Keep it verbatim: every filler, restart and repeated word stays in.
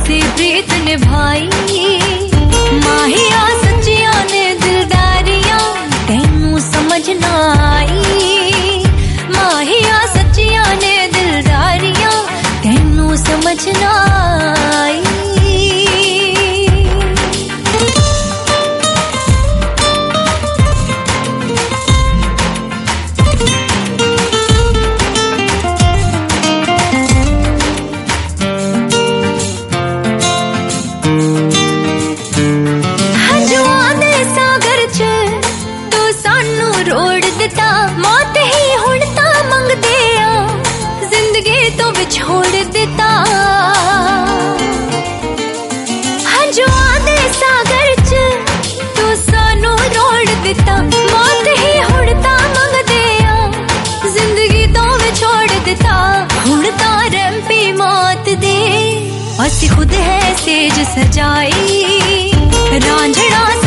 से प्रीत निभाई। माहिया सच्चिया ने दिलदारियां तैनू समझ ना आई। माहिया सच्चिया ने दिलदारियां तैनू समझ ना आई। मौत ही हुण तां मंगदे आ जिंदगी तो विछोड़ दिता। हंजुआं दे सागर च तू सानू रोड़ दिता। मौत ही हुण तां मंगदे आ जिंदगी तो विछोड़ दिता। हुण तां रंपी मौत दे असी खुद है सेज सजाई। रांझणा